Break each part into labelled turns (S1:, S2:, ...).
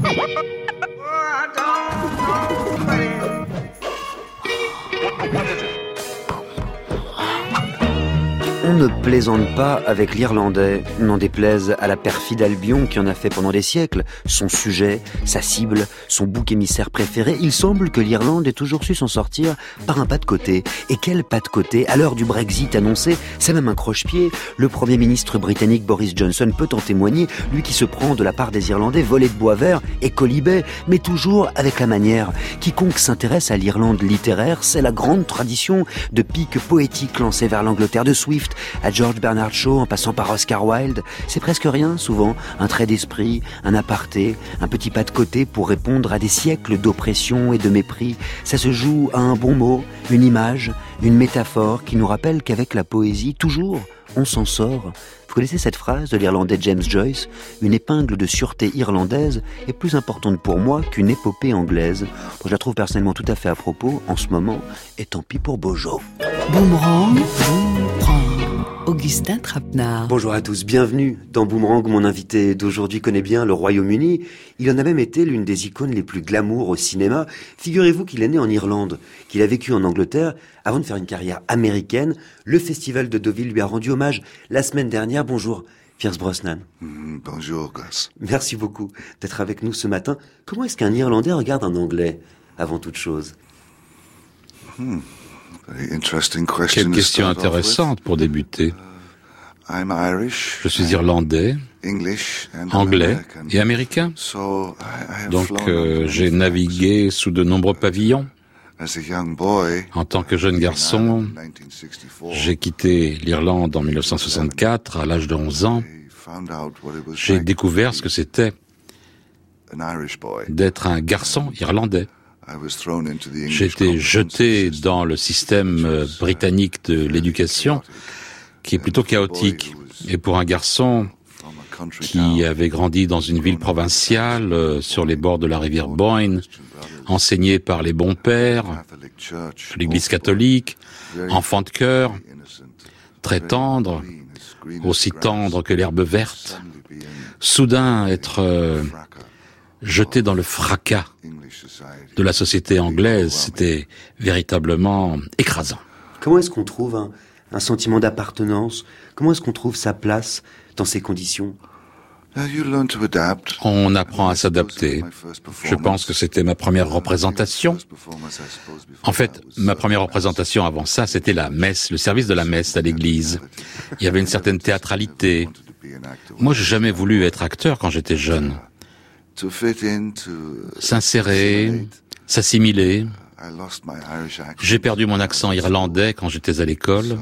S1: On ne plaisante pas avec l'Irlandais, n'en déplaise à la perfide Albion qui en a fait pendant des siècles son sujet, sa cible, son bouc émissaire préféré. Il semble que l'Irlande ait toujours su s'en sortir par un pas de côté. Et quel pas de côté? À l'heure du Brexit annoncé, c'est même un croche-pied. Le Premier ministre britannique Boris Johnson peut en témoigner, lui qui se prend de la part des Irlandais volets de bois vert et colibets, mais toujours avec la manière. Quiconque s'intéresse à l'Irlande littéraire, c'est la grande tradition de pique poétique lancée vers l'Angleterre, de Swift à George Bernard Shaw en passant par Oscar Wilde. C'est presque rien, souvent, un trait d'esprit, un aparté, un petit pas de côté pour répondre à des siècles d'oppression et de mépris. Ça se joue à un bon mot, une image, une métaphore qui nous rappelle qu'avec la poésie, toujours, on s'en sort. Vous connaissez cette phrase de l'Irlandais James Joyce? Une épingle de sûreté irlandaise est plus importante pour moi qu'une épopée anglaise. Je la trouve personnellement tout à fait à propos en ce moment, et tant pis pour Bojo.
S2: Boomerang, Augustin Trapenard.
S1: Bonjour à tous, bienvenue dans Boomerang. Mon invité d'aujourd'hui connaît bien le Royaume-Uni. Il en a même été l'une des icônes les plus glamour au cinéma. Figurez-vous qu'il est né en Irlande, qu'il a vécu en Angleterre avant de faire une carrière américaine. Le festival de Deauville lui a rendu hommage la semaine dernière. Bonjour Pierce Brosnan.
S3: Bonjour Gus.
S1: Merci beaucoup d'être avec nous ce matin. Comment est-ce qu'un Irlandais regarde un Anglais avant toute chose?
S4: Quelle question intéressante pour débuter. Je suis irlandais, anglais et américain. Donc j'ai navigué sous de nombreux pavillons. En tant que jeune garçon, j'ai quitté l'Irlande en 1964, à l'âge de 11 ans. J'ai découvert ce que c'était d'être un garçon irlandais. J'ai été jeté dans le système britannique de l'éducation, qui est plutôt chaotique. Et pour un garçon qui avait grandi dans une ville provinciale, sur les bords de la rivière Boyne, enseigné par les bons pères, l'église catholique, enfant de cœur, très tendre, aussi tendre que l'herbe verte, soudain être jeté dans le fracas de la société anglaise, c'était véritablement écrasant.
S1: Comment est-ce qu'on trouve un sentiment d'appartenance? Comment est-ce qu'on trouve sa place dans ces conditions?
S4: On apprend à s'adapter. Je pense que c'était ma première représentation. En fait, ma première représentation avant ça, c'était la messe, le service de la messe à l'église. Il y avait une certaine théâtralité. Moi, j'ai jamais voulu être acteur quand j'étais jeune. S'insérer, s'assimiler. J'ai perdu mon accent irlandais quand j'étais à l'école.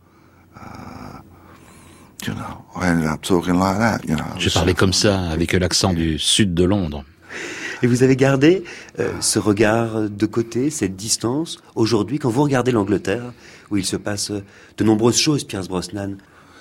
S4: J'ai parlé comme ça, avec l'accent du sud de Londres.
S1: Et vous avez gardé ce regard de côté, cette distance, aujourd'hui, quand vous regardez l'Angleterre, où il se passe de nombreuses choses, Pierce Brosnan.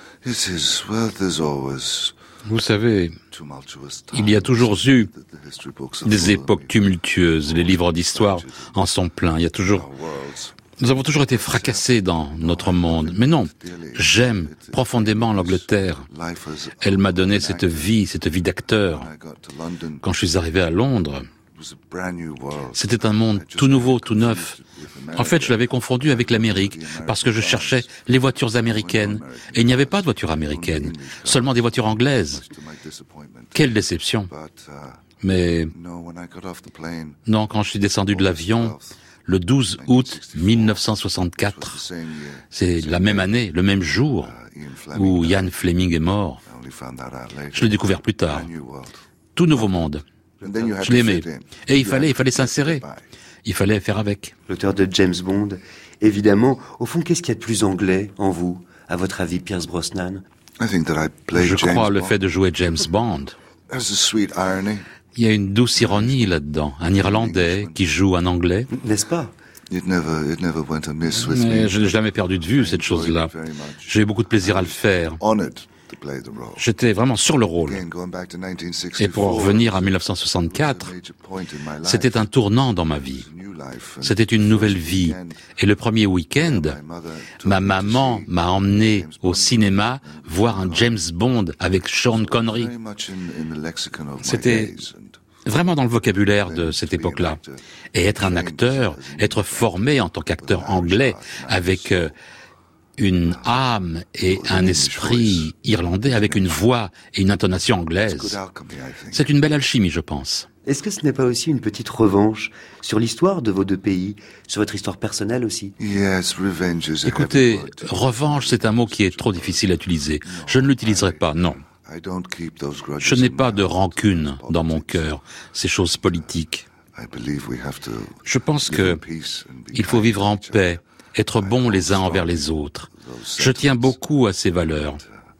S4: Vous savez, il y a toujours eu des époques tumultueuses. Les livres d'histoire en sont pleins. Nous avons toujours été fracassés dans notre monde. Mais non, j'aime profondément l'Angleterre. Elle m'a donné cette vie d'acteur. Quand je suis arrivé à Londres, c'était un monde tout nouveau, tout neuf. En fait, je l'avais confondu avec l'Amérique, parce que je cherchais les voitures américaines. Et il n'y avait pas de voitures américaines, seulement des voitures anglaises. Quelle déception. Mais non, quand je suis descendu de l'avion, le 12 août 1964, c'est la même année, le même jour, où Ian Fleming est mort. Je l'ai découvert plus tard. Tout nouveau monde. Je l'aimais. Et il fallait s'insérer. Il fallait faire avec.
S1: L'auteur de James Bond, évidemment. Au fond, qu'est-ce qu'il y a de plus anglais en vous, à votre avis, Pierce Brosnan?
S4: Je crois le fait de jouer James Bond. Il y a une douce ironie là-dedans. Un Irlandais qui joue un Anglais.
S1: N'est-ce pas?
S4: Mais je n'ai jamais perdu de vue cette chose-là. J'ai eu beaucoup de plaisir à le faire. J'étais vraiment sur le rôle. Et pour revenir à 1964, c'était un tournant dans ma vie. C'était une nouvelle vie. Et le premier week-end, ma maman m'a emmené au cinéma voir un James Bond avec Sean Connery. C'était vraiment dans le vocabulaire de cette époque-là. Et être un acteur, être formé en tant qu'acteur anglais, avec une âme et un esprit irlandais, avec une voix et une intonation anglaise. C'est une belle alchimie, je pense.
S1: Est-ce que ce n'est pas aussi une petite revanche sur l'histoire de vos deux pays, sur votre histoire personnelle aussi?
S4: Écoutez, revanche, c'est un mot qui est trop difficile à utiliser. Je ne l'utiliserai pas, non. Je n'ai pas de rancune dans mon cœur, ces choses politiques. Je pense qu'il faut vivre en paix, être bons les uns envers les autres. Je tiens beaucoup à ces valeurs.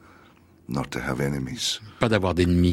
S4: Pas d'avoir d'ennemis.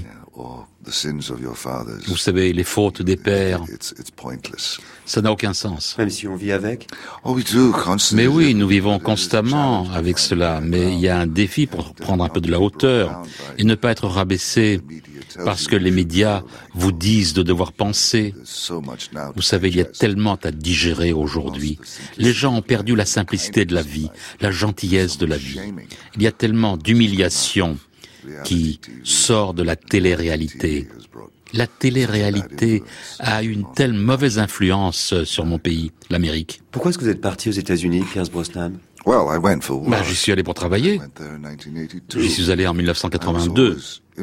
S4: Vous savez, les fautes des pères, ça n'a aucun sens.
S1: Même si on vit avec?
S4: Mais oui, nous vivons constamment avec cela, mais il y a un défi pour prendre un peu de la hauteur et ne pas être rabaissé parce que les médias vous disent de devoir penser. Vous savez, il y a tellement à digérer aujourd'hui. Les gens ont perdu la simplicité de la vie, la gentillesse de la vie. Il y a tellement d'humiliation qui sort de la télé-réalité. La télé-réalité a une telle mauvaise influence sur mon pays, l'Amérique.
S1: Pourquoi est-ce que vous êtes parti aux États-Unis, Pierce Brosnan?
S4: J'y suis allé pour travailler. J'y suis allé en 1982.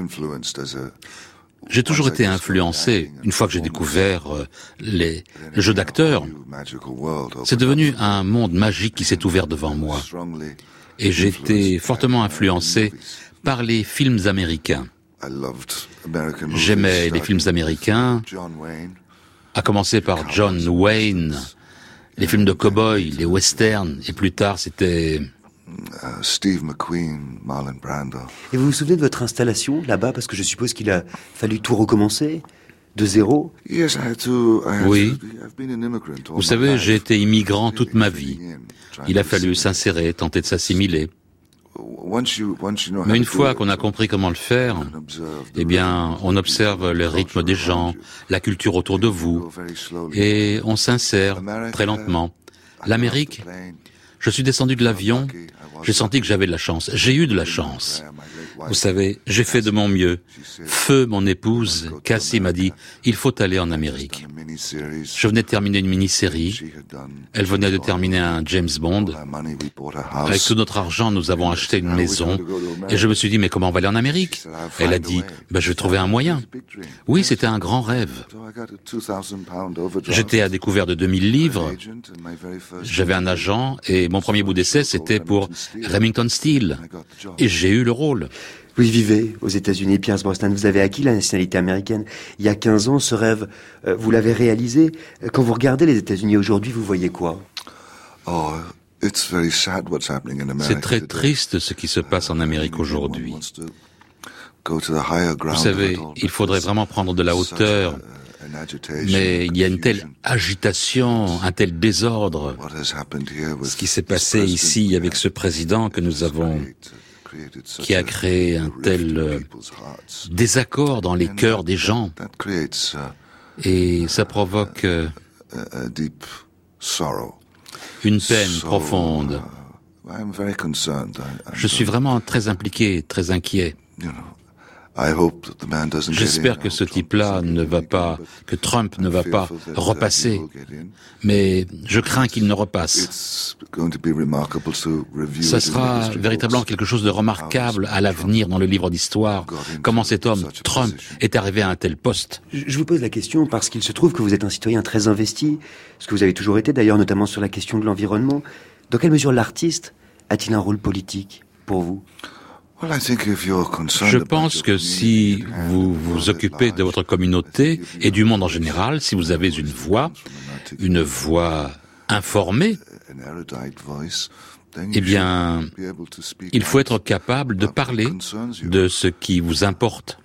S4: J'ai toujours été influencé. Une fois que j'ai découvert le jeu d'acteur, c'est devenu un monde magique qui s'est ouvert devant moi. Et j'ai été fortement influencé par les films américains. J'aimais les films américains, à commencer par John Wayne, les films de cow-boys, les westerns, et plus tard c'était
S3: Steve McQueen, Marlon Brando.
S1: Et vous vous souvenez de votre installation là-bas, parce que je suppose qu'il a fallu tout recommencer de zéro?
S4: Oui. Vous savez, j'ai été immigrant toute ma vie. Il a fallu s'insérer, tenter de s'assimiler. Mais une fois qu'on a compris comment le faire, eh bien, on observe le rythme des gens, la culture autour de vous, et on s'insère très lentement. L'Amérique, je suis descendu de l'avion, j'ai senti que j'avais de la chance. J'ai eu de la chance. Vous savez, j'ai fait de mon mieux. Feu, mon épouse, Cassie m'a dit, il faut aller en Amérique. Je venais de terminer une mini-série. Elle venait de terminer un James Bond. Avec tout notre argent, nous avons acheté une maison. Et je me suis dit, mais comment on va aller en Amérique? Elle a dit, je vais trouver un moyen. Oui, c'était un grand rêve. J'étais à découvert de 2000 livres. J'avais un agent et mon premier bout d'essai, c'était pour Remington Steele. Et j'ai eu le rôle.
S1: Vous vivez aux États-Unis, Pierce Brosnan. Vous avez acquis la nationalité américaine il y a 15 ans. Ce rêve, vous l'avez réalisé. Quand vous regardez les États-Unis aujourd'hui, vous voyez quoi?
S4: C'est très triste ce qui se passe en Amérique aujourd'hui. Vous savez, il faudrait vraiment prendre de la hauteur, mais il y a une telle agitation, un tel désordre. Ce qui s'est passé ici avec ce président que nous avons, qui a créé un tel désaccord dans les cœurs des gens. Et ça provoque une peine profonde. Je suis vraiment très impliqué, très inquiet. J'espère que ce type-là ne va pas, que Trump ne va pas repasser, mais je crains qu'il ne repasse. Ça sera véritablement quelque chose de remarquable à l'avenir dans le livre d'histoire. Comment cet homme, Trump, est arrivé à un tel poste.
S1: Je vous pose la question parce qu'il se trouve que vous êtes un citoyen très investi, ce que vous avez toujours été d'ailleurs, notamment sur la question de l'environnement. Dans quelle mesure l'artiste a-t-il un rôle politique pour vous?
S4: Je pense que si vous vous occupez de votre communauté et du monde en général, si vous avez une voix informée, eh bien, il faut être capable de parler de ce qui vous importe.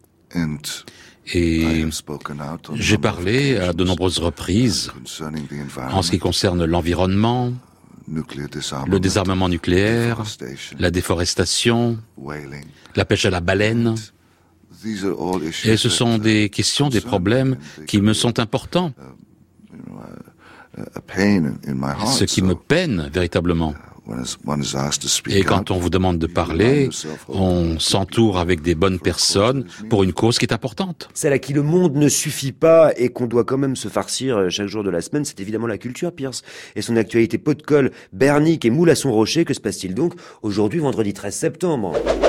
S4: Et j'ai parlé à de nombreuses reprises en ce qui concerne l'environnement, le désarmement nucléaire, la déforestation, la pêche à la baleine. Et ce sont des questions, des problèmes qui me sont importants. Ce qui me peine véritablement. Et quand on vous demande de parler, on s'entoure avec des bonnes personnes pour une cause qui est importante.
S1: Celle à qui le monde ne suffit pas et qu'on doit quand même se farcir chaque jour de la semaine, c'est évidemment la culture, Pierce. Et son actualité pot de colle, bernique et moule à son rocher, que se passe-t-il donc aujourd'hui, vendredi 13 septembre ?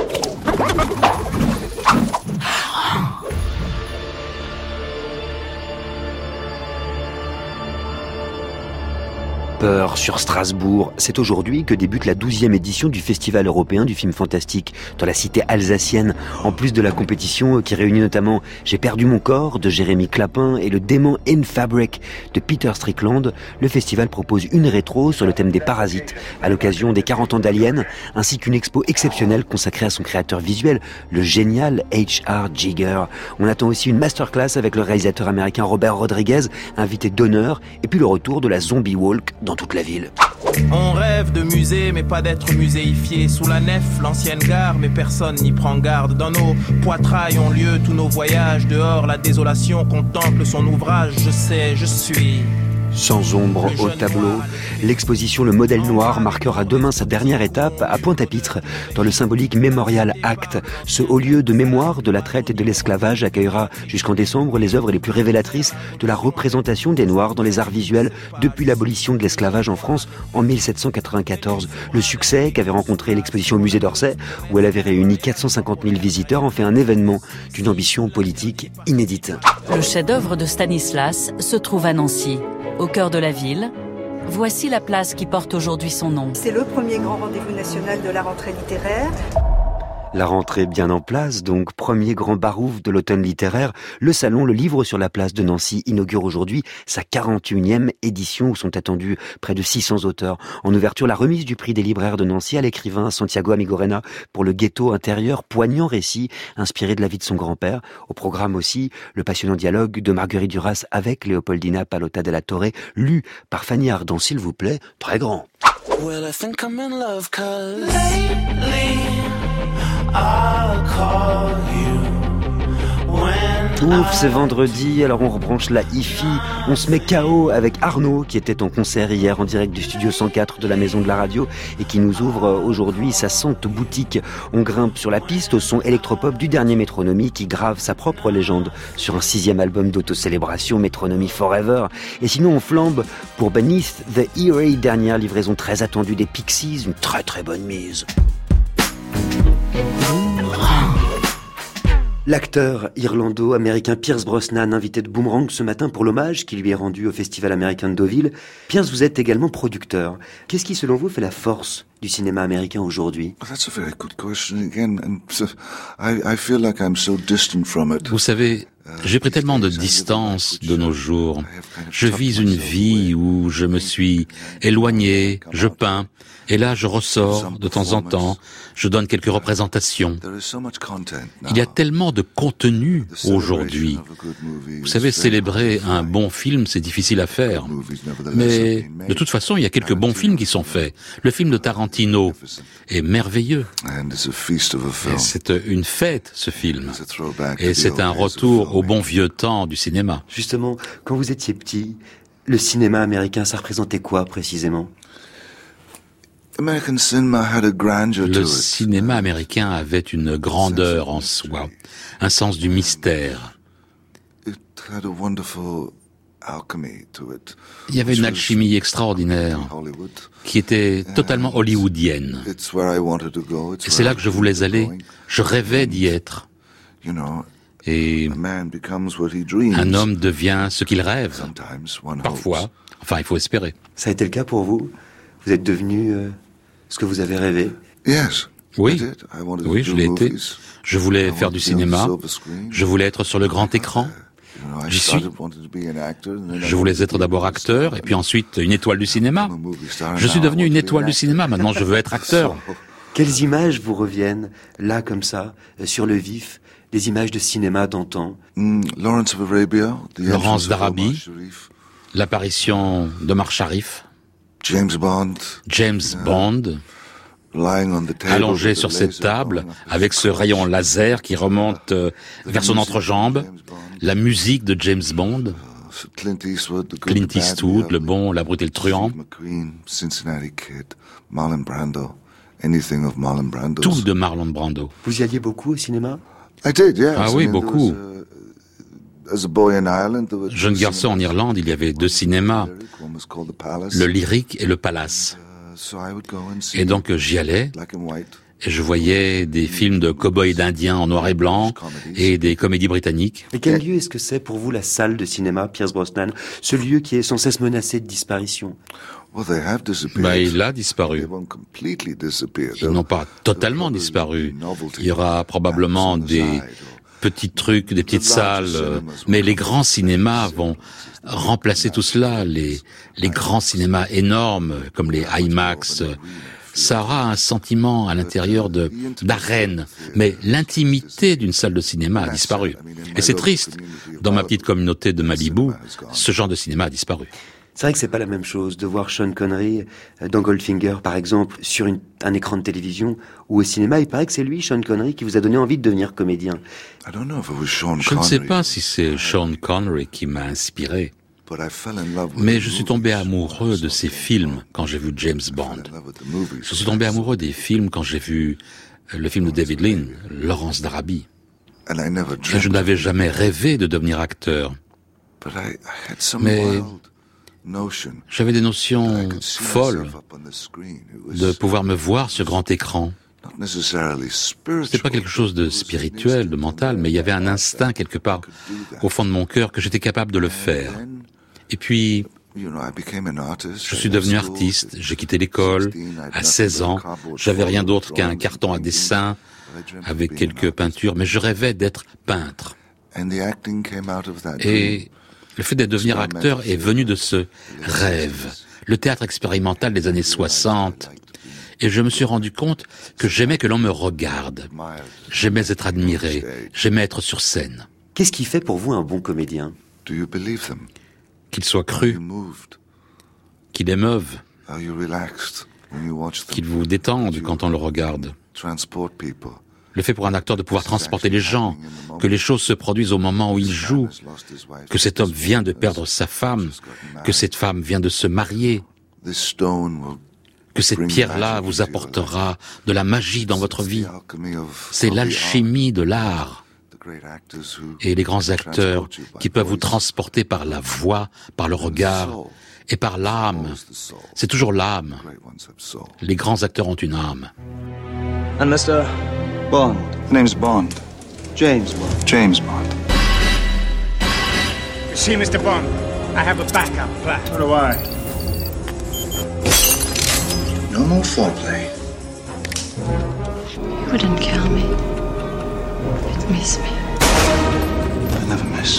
S1: Peur sur Strasbourg. C'est aujourd'hui que débute la 12e édition du Festival européen du film fantastique dans la cité alsacienne. En plus de la compétition qui réunit notamment J'ai perdu mon corps de Jérémy Clapin et Le démon in Fabric de Peter Strickland, le festival propose une rétro sur le thème des parasites à l'occasion des 40 ans d'Alien, ainsi qu'une expo exceptionnelle consacrée à son créateur visuel, le génial H.R. Giger. On attend aussi une masterclass avec le réalisateur américain Robert Rodriguez, invité d'honneur, et puis le retour de la Zombie Walk dans toute la ville.
S5: On rêve de musée, mais pas d'être muséifié. Sous la nef, l'ancienne gare, mais personne n'y prend garde. Dans nos poitrails ont lieu tous nos voyages. Dehors, la désolation contemple son ouvrage. Je sais, je suis...
S1: Sans ombre au tableau, l'exposition Le Modèle Noir marquera demain sa dernière étape à Pointe-à-Pitre, dans le symbolique Memorial Act. Ce haut lieu de mémoire de la traite et de l'esclavage accueillera jusqu'en décembre les œuvres les plus révélatrices de la représentation des Noirs dans les arts visuels depuis l'abolition de l'esclavage en France en 1794. Le succès qu'avait rencontré l'exposition au musée d'Orsay, où elle avait réuni 450 000 visiteurs, en fait un événement d'une ambition politique inédite.
S2: Le chef-d'œuvre de Stanislas se trouve à Nancy. Au cœur de la ville, voici la place qui porte aujourd'hui son nom.
S6: C'est le premier grand rendez-vous national de la rentrée littéraire.
S1: La rentrée bien en place, donc premier grand barouf de l'automne littéraire, le salon Le Livre sur la place de Nancy inaugure aujourd'hui sa 41e édition où sont attendus près de 600 auteurs. En ouverture, la remise du prix des libraires de Nancy à l'écrivain Santiago Amigorena pour Le Ghetto intérieur, poignant récit inspiré de la vie de son grand-père. Au programme aussi, le passionnant dialogue de Marguerite Duras avec Léopoldina Pallotta della Torre, lu par Fanny Ardant, s'il vous plaît, très grand.
S7: Well, I think I'm in love 'cause lately I'll call you when
S1: Ouf, c'est vendredi, alors on rebranche la hi-fi, on se met KO avec Arnaud qui était en concert hier en direct du studio 104 de la Maison de la Radio et qui nous ouvre aujourd'hui sa sante boutique. On grimpe sur la piste au son électropop du dernier Métronomie qui grave sa propre légende sur un 6e album d'autocélébration, Métronomie Forever. Et sinon on flambe pour Beneath the Eerie, dernière livraison très attendue des Pixies, une très très bonne mise. L'acteur irlando-américain Pierce Brosnan, invité de Boomerang ce matin pour l'hommage qui lui est rendu au Festival américain de Deauville. Pierce, vous êtes également producteur. Qu'est-ce qui, selon vous, fait la force du cinéma américain aujourd'hui ?
S4: Vous savez, j'ai pris tellement de distance de nos jours. Je vis une vie où je me suis éloigné, je peins, et là je ressors de temps en temps, je donne quelques représentations. Il y a tellement de contenu aujourd'hui. Vous savez, célébrer un bon film, c'est difficile à faire. Mais de toute façon, il y a quelques bons films qui sont faits. Le film de Tarantino est merveilleux. Et c'est une fête, ce film. Et c'est un retour au bon vieux temps du cinéma.
S1: Justement, quand vous étiez petit, le cinéma américain, ça représentait quoi précisément ?
S4: Le cinéma américain avait une grandeur en soi, un sens du mystère. Il y avait une alchimie extraordinaire qui était totalement hollywoodienne. Et c'est là que je voulais aller. Je rêvais d'y être. Et un homme devient ce qu'il rêve. Parfois. Enfin, il faut espérer.
S1: Ça a été le cas pour vous ? Vous êtes devenu ce que vous avez rêvé ?
S4: Oui, je l'ai été. Je voulais faire du cinéma. Je voulais être sur le grand écran. J'y suis. Je voulais être d'abord acteur et puis ensuite une étoile du cinéma. Je suis devenu une étoile du cinéma. Maintenant, je veux être acteur.
S1: Quelles images vous reviennent, là, comme ça, sur le vif, des images de cinéma d'antan ?
S4: Laurence d'Arabie, l'apparition d'Omar Sharif, James Bond, allongé sur cette table, avec ce rayon laser qui remonte vers son entrejambe, la musique de James Bond.
S3: Clint
S4: Eastwood, le bon, la brute et le truand.
S3: Steve McQueen, Cincinnati Kid, Marlon Brando, anything of Marlon Brando.
S4: Tout de Marlon Brando.
S1: Vous y alliez beaucoup au cinéma?
S3: I did, yes.
S4: Ah oui, beaucoup.
S3: As a boy in Ireland, there were
S4: Jeune garçon en Irlande, il y avait 2 cinémas,
S3: one was called the Palace.
S4: le Lyrique et le Palace.
S3: So I would go and see
S4: Et donc j'y allais,
S3: black and white.
S4: et je voyais des films de cow-boys et d'indiens en noir et blanc, et des comédies britanniques.
S1: Et quel lieu est-ce que c'est pour vous la salle de cinéma, Pierce Brosnan? Ce lieu qui est sans cesse menacé de disparition.
S3: Well, they have disappeared.
S4: Bah, il a
S3: They
S4: disparu.
S3: won't completely disappear.
S4: Ils n'ont pas totalement disparu. Il y aura probablement des petits trucs, des petites salles, mais les grands cinémas vont remplacer tout cela. Les grands cinémas énormes, comme les IMAX, ça aura un sentiment à l'intérieur d'arène, mais l'intimité d'une salle de cinéma a disparu. Et c'est triste. Dans ma petite communauté de Malibu, ce genre de cinéma a disparu.
S1: C'est vrai que c'est pas la même chose de voir Sean Connery dans Goldfinger, par exemple, sur un écran de télévision ou au cinéma. Il paraît que c'est lui, Sean Connery, qui vous a donné envie de devenir comédien.
S3: I don't know if it was Sean
S4: Je ne sais
S3: Connery,
S4: pas si c'est Sean Connery qui m'a inspiré,
S3: but I fell in love with
S4: mais
S3: the
S4: je suis
S3: movies.
S4: tombé amoureux de ces films quand j'ai vu James Bond.
S3: I love with the movies.
S4: Je suis tombé amoureux des films quand j'ai vu le film de David Lean, Lawrence d'Arabie.
S3: And I never
S4: Et
S3: dreamt
S4: je n'avais jamais rêvé de devenir acteur.
S3: But I had some
S4: Mais
S3: wild notion
S4: j'avais des
S3: that I
S4: notions
S3: could see
S4: folles
S3: myself up on the screen. It
S4: de
S3: was
S4: pouvoir me voir sur grand écran.
S3: not necessarily spiritual.
S4: C'était pas quelque chose de spirituel, de mental, mais il y avait un instinct quelque part au fond de mon cœur que j'étais capable de le faire.
S3: Then,
S4: Et puis,
S3: you know, I became an artist.
S4: je suis devenu artiste, j'ai quitté l'école. À 16 ans, j'avais rien d'autre qu'un carton à dessin avec quelques peintures, mais je rêvais d'être peintre.
S3: And the acting came out of that dream.
S4: Et le fait de devenir acteur est venu de ce rêve, le théâtre expérimental des années 60. Et je me suis rendu compte que j'aimais que l'on me regarde. J'aimais être admiré, j'aimais être sur scène.
S1: Qu'est-ce qui fait pour vous un bon comédien?
S3: Do you believe them?
S4: Qu'il soit
S3: Are
S4: cru,
S3: you moved?
S4: qu'il émeuve,
S3: Are you relaxed when you watch them?
S4: qu'il vous détende quand on le regarde.
S3: Transport people.
S4: Le fait pour un acteur de pouvoir transporter les gens, que les choses se produisent au moment où il joue, que cet homme vient de perdre sa femme, que cette femme vient de se marier,
S3: This stone will
S4: que cette pierre-là vous apportera de la magie dans votre vie. C'est l'alchimie de l'art. Et les grands acteurs qui peuvent vous transporter par la voix, par le regard et par l'âme. C'est toujours l'âme. Les grands acteurs ont une âme.
S8: And Mr. Bond.
S9: Name's Bond.
S8: James Bond.
S9: James Bond.
S10: You see, Mr. Bond, I have a backup plan.
S8: So do I.
S9: No more foreplay.
S11: You wouldn't kill me. You'd miss me.
S9: I never miss.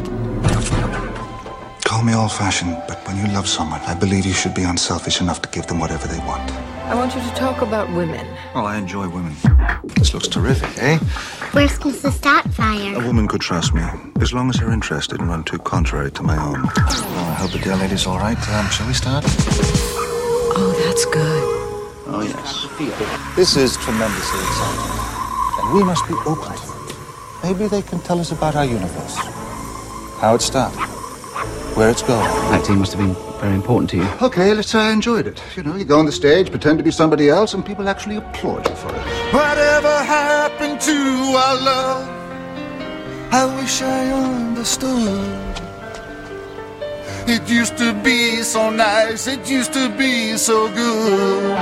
S9: Call me old-fashioned, but when you love someone, I believe you should be unselfish enough to give them whatever they want.
S11: I want you to talk about women.
S9: Oh, I enjoy women. This looks terrific, eh?
S12: Where's Mrs. Starfire?
S9: A woman could trust me, as long as her interests didn't run too contrary to my own. Well, I hope the dear lady's all right. Shall we start?
S11: Oh, that's good.
S9: Oh, yes. This is tremendously exciting. And we must be open to it. Maybe they can tell us about our universe. How it started. Where it's going.
S8: Acting must have been very important to you.
S9: Okay, let's say I enjoyed it. You know, you go on the stage, pretend to be somebody else, and people actually applaud you for it.
S7: Whatever happened to our love? I wish I understood. It used to be so nice, it used to be so good.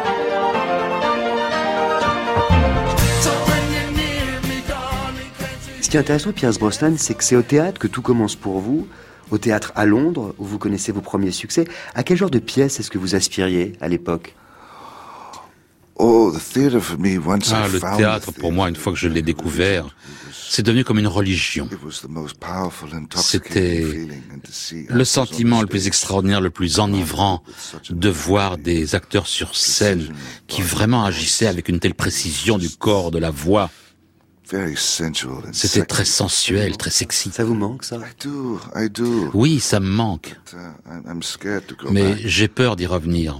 S1: Ce qui est intéressant, Pierce Brosnan, c'est que c'est au théâtre que tout commence pour vous, au théâtre à Londres, où vous connaissez vos premiers succès. À quel genre de pièce est-ce que vous aspiriez à l'époque?
S4: Le théâtre, pour moi, une fois que je l'ai découvert, c'est devenu comme une religion. C'était le sentiment le plus extraordinaire, le plus enivrant de voir des acteurs sur scène qui vraiment agissaient avec une telle précision du corps, de la voix. C'était très sensuel, très sexy.
S1: Ça vous manque, ça?
S4: Oui, ça me manque. Mais j'ai peur d'y revenir.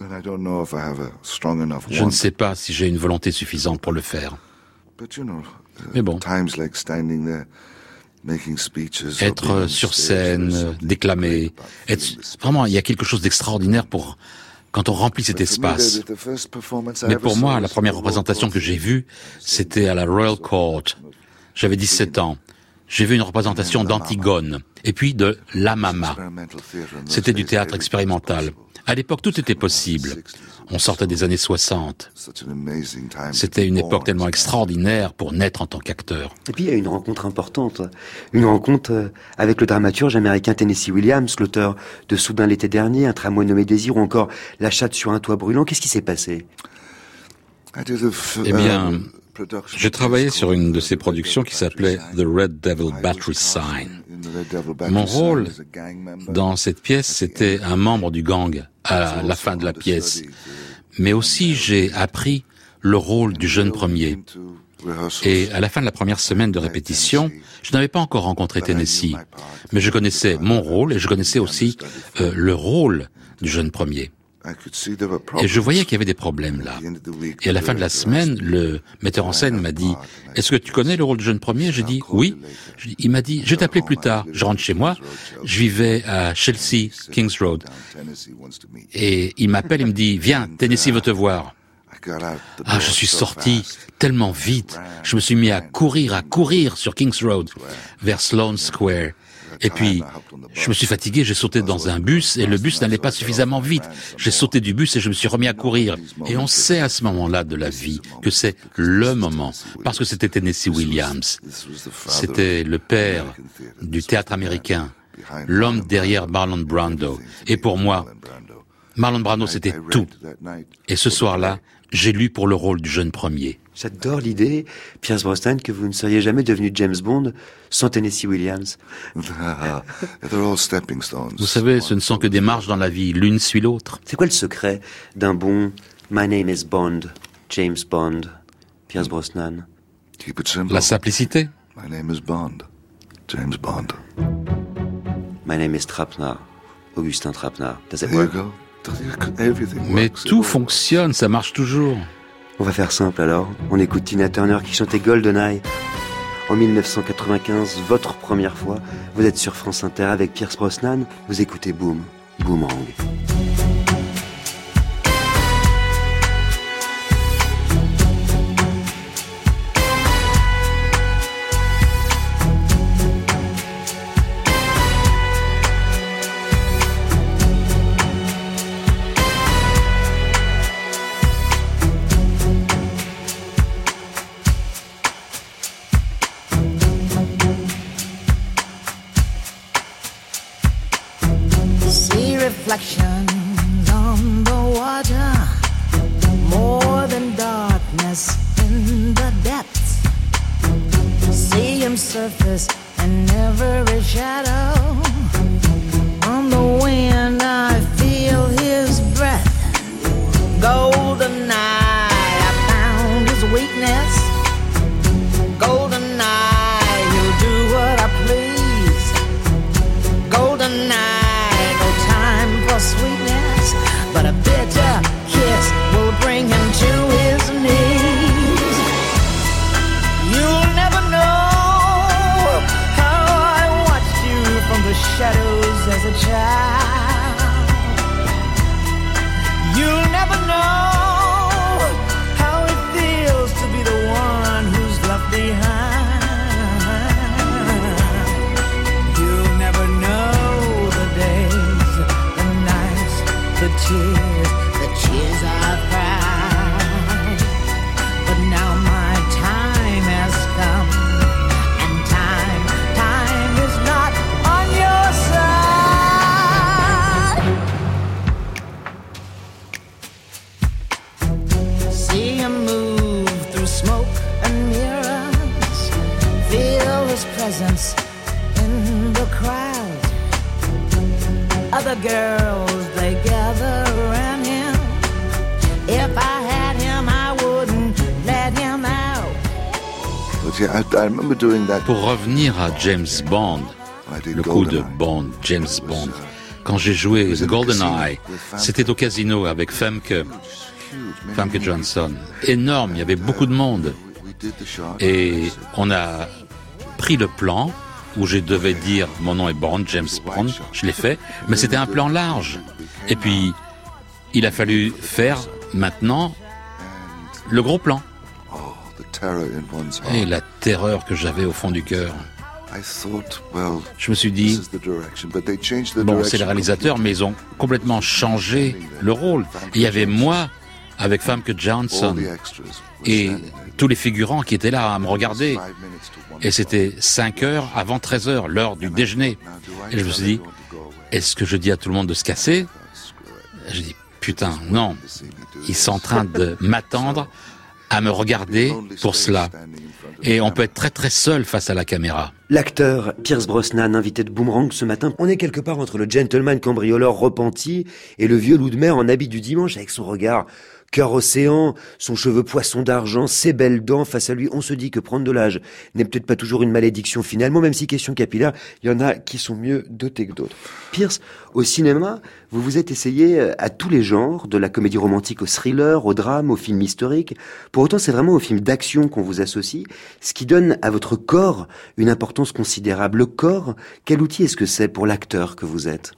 S4: Je ne sais pas si j'ai une volonté suffisante pour le faire. Mais bon. être sur scène, déclamer. Vraiment, il y a quelque chose d'extraordinaire quand on remplit cet espace. Mais pour moi, la première représentation que j'ai vue, c'était à la Royal Court. J'avais 17 ans. J'ai vu une représentation d'Antigone, et puis de La Mama. C'était du théâtre expérimental. À l'époque, tout était possible. On sortait des années 60. C'était une époque tellement extraordinaire pour naître en tant qu'acteur.
S1: Et puis il y a une rencontre importante. Une rencontre avec le dramaturge américain Tennessee Williams, l'auteur de Soudain l'été dernier, Un tramway nommé Désir, ou encore La chatte sur un toit brûlant. Qu'est-ce qui s'est passé?
S4: Eh bien, j'ai travaillé sur une de ces productions qui s'appelait The Red Devil Battery Sign. Mon rôle dans cette pièce, c'était un membre du gang à la fin de la pièce. Mais aussi, j'ai appris le rôle du jeune premier. Et à la fin de la première semaine de répétition, je n'avais pas encore rencontré Tennessee. Mais je connaissais mon rôle et je connaissais aussi le rôle du jeune premier. Et je voyais qu'il y avait des problèmes là. Et à la fin de la semaine, le metteur en scène m'a dit « Est-ce que tu connais le rôle du jeune premier ?» J'ai dit « Oui ». Il m'a dit « Je vais t'appeler plus tard ». Je rentre chez moi, je vivais à Chelsea, Kings Road. Et il m'appelle, il me dit « Viens, Tennessee veut te voir ». Ah, je suis sorti tellement vite. Je me suis mis à courir sur Kings Road, vers Sloane Square. Et puis, je me suis fatigué, j'ai sauté dans un bus et le bus n'allait pas suffisamment vite. J'ai sauté du bus et je me suis remis à courir. Et on sait à ce moment-là de la vie que c'est le moment, parce que c'était Tennessee Williams. C'était le père du théâtre américain, l'homme derrière Marlon Brando. Et pour moi, Marlon Brando, c'était tout. Et ce soir-là, j'ai lu pour le rôle du jeune premier.
S1: J'adore l'idée, Pierce Brosnan, que vous ne seriez jamais devenu James Bond sans Tennessee Williams.
S4: Vous savez, ce ne sont que des marches dans la vie, l'une suit l'autre.
S1: C'est quoi le secret d'un bon My name is Bond, James Bond, Pierce Brosnan?
S4: La simplicité.
S3: My name is Bond, James Bond.
S1: My name is Trapenard, Augustin Trapenard. Does it work?
S4: Mais tout fonctionne, ça marche toujours.
S1: On va faire simple alors. On écoute Tina Turner qui chantait GoldenEye. En 1995, votre première fois, vous êtes sur France Inter avec Pierce Brosnan. Vous écoutez Boom, Boomerang.
S13: Reflections on the water, more than darkness in the depths. See him surface in every shadow. On the wind I feel his breath. Golden eye, I found his weakness. Golden eye, he'll do what I please. Golden eye, sweetness, but a bitter kiss will bring him to his knees. You'll never know how I watched you from the shadows as a child. You'll never know how it feels to be the one who's left behind. You'll never know the days, the tears I've cried. But now my time has come, and time is not on your side. See him move through smoke and mirrors, feel his presence in the crowd. Other girls, they gather around him. If I had him, I wouldn't let him out.
S4: Pour revenir à James Bond, le coup de Bond, James Bond, quand j'ai joué The GoldenEye, c'était au casino avec Famke Johnson. Énorme, il y avait beaucoup de monde. Et on a pris le plan où je devais dire mon nom est Bond, James Bond, je l'ai fait, mais c'était un plan large. Et puis, il a fallu faire maintenant le gros plan. Et la terreur que j'avais au fond du cœur. Je me suis dit, bon, c'est les réalisateurs, mais ils ont complètement changé le rôle. Et il y avait moi, avec Famke Janssen, et tous les figurants qui étaient là à me regarder. Et c'était 5 heures avant 13 heures, l'heure du déjeuner. Et je me suis dit, est-ce que je dis à tout le monde de se casser? Je dis, putain, non. Ils sont en train de m'attendre à me regarder pour cela. Et on peut être très très seul face à la caméra.
S1: L'acteur Pierce Brosnan, invité de Boomerang ce matin, on est quelque part entre le gentleman cambrioleur repenti et le vieux loup de mer en habit du dimanche avec son regard cœur océan, son cheveu poisson d'argent, ses belles dents. Face à lui, on se dit que prendre de l'âge n'est peut-être pas toujours une malédiction finalement, même si question capillaire, il y en a qui sont mieux dotés que d'autres. Pierce, au cinéma, vous vous êtes essayé à tous les genres, de la comédie romantique au thriller, au drame, au film historique. Pour autant, c'est vraiment au film d'action qu'on vous associe, ce qui donne à votre corps une importance considérable. Le corps, quel outil est-ce que c'est pour l'acteur que vous êtes?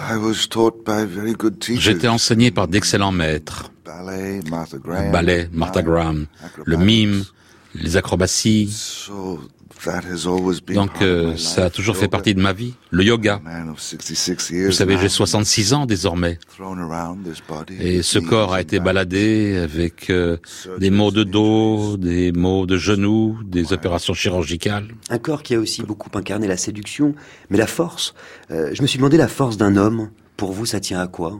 S4: J'étais enseigné par d'excellents maîtres. Ballet, Martha Graham, le mime, les acrobaties. Donc ça a toujours fait partie de ma vie. Le yoga. Vous savez, j'ai 66 ans désormais. Et ce corps a été baladé avec des maux de dos, des maux de genoux, des opérations chirurgicales.
S1: Un corps qui a aussi beaucoup incarné la séduction, mais la force. Je me suis demandé la force d'un homme. Pour vous, ça tient à quoi?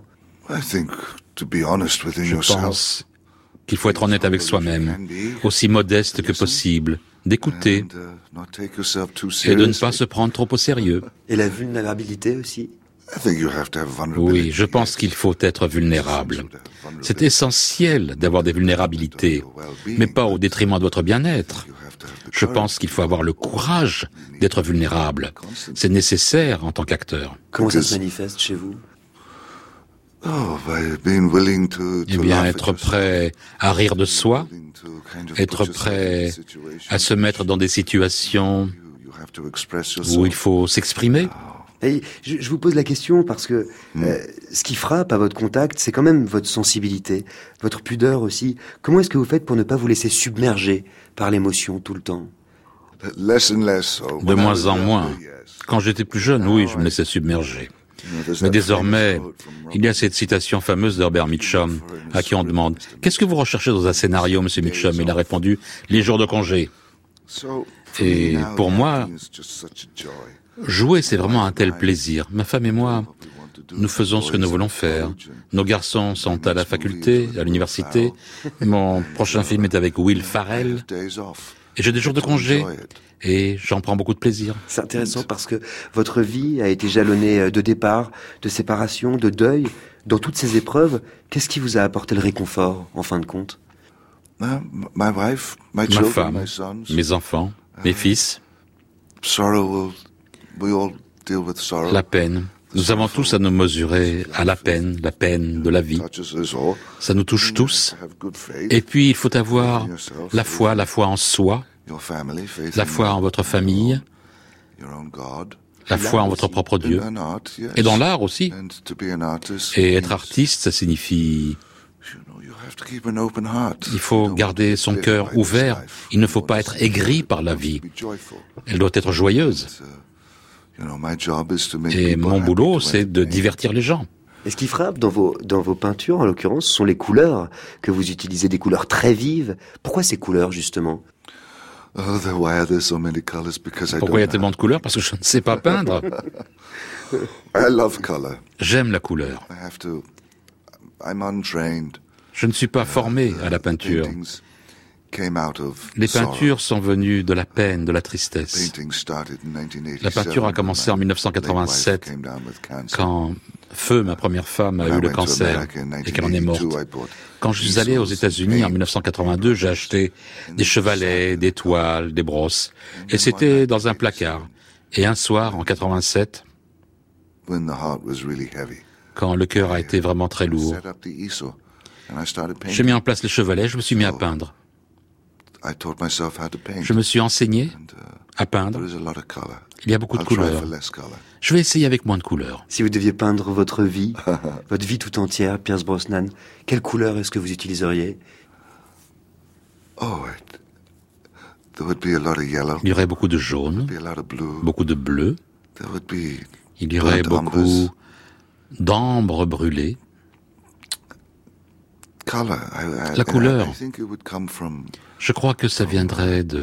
S4: Je pense qu'il faut être honnête avec soi-même, aussi modeste que possible, d'écouter et de ne pas se prendre trop au sérieux.
S1: Et la vulnérabilité aussi?
S4: Oui, je pense qu'il faut être vulnérable. C'est essentiel d'avoir des vulnérabilités, mais pas au détriment de votre bien-être. Je pense qu'il faut avoir le courage d'être vulnérable. C'est nécessaire en tant qu'acteur.
S1: Comment ça se manifeste chez vous?
S4: Eh bien, être prêt à rire de soi, être prêt à se mettre dans des situations où il faut s'exprimer.
S1: Et je vous pose la question parce que ce qui frappe à votre contact, c'est quand même votre sensibilité, votre pudeur aussi. Comment est-ce que vous faites pour ne pas vous laisser submerger par l'émotion tout le temps?
S4: De moins en moins. Quand j'étais plus jeune, oui, je me laissais submerger. Mais désormais, il y a cette citation fameuse d'Herbert Mitchum, à qui on demande « Qu'est-ce que vous recherchez dans un scénario, monsieur Mitchum ?» Il a répondu « Les jours de congé ». Et pour moi, jouer, c'est vraiment un tel plaisir. Ma femme et moi, nous faisons ce que nous voulons faire. Nos garçons sont à la faculté, à l'université. Mon prochain film est avec Will Ferrell. Et j'ai des jours de congé. Et j'en prends beaucoup de plaisir.
S1: C'est intéressant parce que votre vie a été jalonnée de départ, de séparation, de deuil. Dans toutes ces épreuves, qu'est-ce qui vous a apporté le réconfort, en fin de compte?
S4: Ma femme, mes enfants, mes fils. La peine. Nous avons tous à nous mesurer à la peine de la vie. Ça nous touche tous. Et puis, il faut avoir la foi en soi, la foi en votre famille, la foi en votre propre Dieu, et dans l'art aussi. Et être artiste, ça signifie... Il faut garder son cœur ouvert. Il ne faut pas être aigri par la vie. Elle doit être joyeuse. Et mon boulot, c'est de divertir les gens.
S1: Et ce qui frappe dans vos peintures, en l'occurrence, ce sont les couleurs que vous utilisez, des couleurs très vives. Pourquoi ces couleurs, justement?
S4: Pourquoi il y a tellement de couleurs? Parce que je ne sais pas peindre. J'aime la couleur. Je ne suis pas formé à la peinture. Les peintures sont venues de la peine, de la tristesse. La peinture a commencé en 1987, quand Feu, ma première femme, a eu le cancer et qu'elle en est morte. Quand je suis allé aux États-Unis en 1982, j'ai acheté des chevalets, des toiles, des brosses, et c'était dans un placard. Et un soir, en 87, quand le cœur a été vraiment très lourd, j'ai mis en place les chevalets, je me suis mis à peindre. Je me suis enseigné à peindre. Il y a beaucoup de couleurs. Je vais essayer avec moins de couleurs.
S1: Si vous deviez peindre votre vie tout entière, Pierce Brosnan, quelle couleur est-ce que vous utiliseriez?
S4: Il y aurait beaucoup de jaune, beaucoup de bleu. Il y aurait beaucoup d'ambre brûlée. La couleur, je crois que ça viendrait des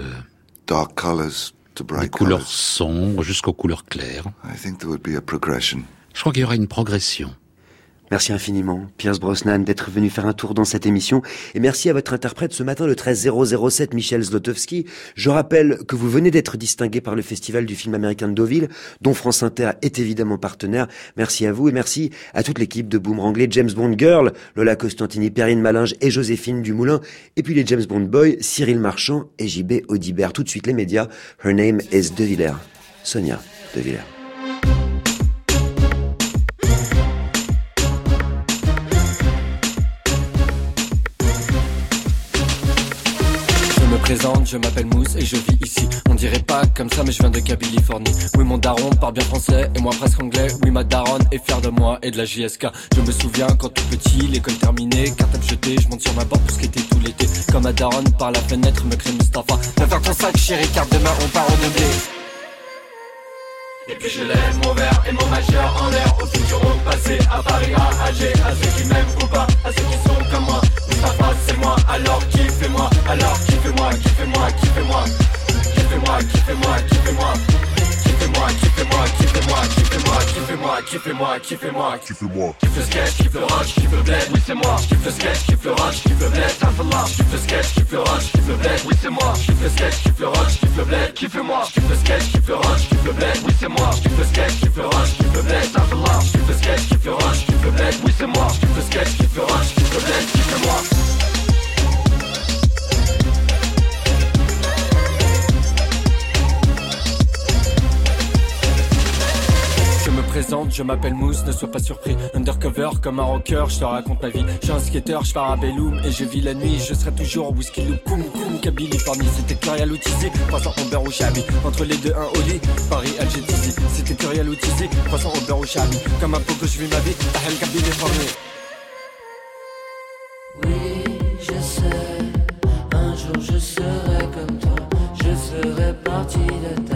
S4: couleurs sombres jusqu'aux couleurs claires. Je crois qu'il y aura une progression.
S1: Merci infiniment, Pierce Brosnan, d'être venu faire un tour dans cette émission. Et merci à votre interprète ce matin, le 13007, Michel Zlotowski. Je rappelle que vous venez d'être distingué par le Festival du film américain de Deauville, dont France Inter est évidemment partenaire. Merci à vous et merci à toute l'équipe de Boomerang, James Bond Girl, Lola Costantini, Perrine Malinge et Joséphine Dumoulin. Et puis les James Bond Boys, Cyril Marchand et JB Audibert. Tout de suite les médias. Her name is De Villers. Sonia De Villers.
S14: Je m'appelle Mousse et je vis ici. On dirait pas comme ça mais je viens de Californie. Oui mon daron parle bien français et moi presque anglais. Oui ma daronne est fière de moi et de la JSK. Je me souviens quand tout petit, l'école terminée, cartable jetée, je monte sur ma porte pour skater tout l'été. Comme ma daronne par la fenêtre me crée Mustapha. Viens faire ton sac chérie car demain on part au blé. Et puis je lève mon verre et mon majeur en l'air. Au futur, au passé, à Paris, à Alger. À ceux qui m'aiment ou pas, à ceux qui sont comme moi. Mustapha c'est moi, alors kiffez-moi. Alors kiffez-moi, kiffez-moi, kiffez-moi. Kiffez-moi, kiffez-moi, kiffez-moi. Kiffez-moi, kiffez-moi, kiffez-moi, kiffez-moi, kiffez-moi, kiffez-moi, kiffez-moi, kiffez-moi. Kiffe le sketch, kiffe le rush, kiffe le bled, oui c'est moi. Kiffe le sketch, kiffe le rush, kiffe le bled, ça fait là. Kiffe le sketch, kiffe le rush, kiffe le bled, oui c'est moi. Kiffe le sketch, kiffe le rush, kiffe le bled, kiffez-moi. Kiffe le sketch, kiffe le rush, kiffe le bled, oui c'est moi. Kiffe le sketch, kiffe le rush, kiffe le bled, ça fait là. Kiffe le sketch, kiffe le rush, kiffe le bled, oui c'est moi. Kiffe le sketch, kiffe le rush, kiffe le bled, kiffez-moi. Je m'appelle Mousse, ne sois pas surpris. Undercover comme un rocker, je te raconte ma vie. Je suis un skater, je pars à Belloum et je vis la nuit. Je serai toujours whisky loop, koum koum, Californie. C'était Curial Outisé, croissant au beurre au chabi. Entre les deux, un Oli, Paris, Alger, Tizi. C'était Curial Outisé, croissant au beurre au chabi. Comme un pot que je vis ma vie, Tahel, Californie.
S15: Oui, je sais, un jour je serai comme toi. Je ferai partie de ta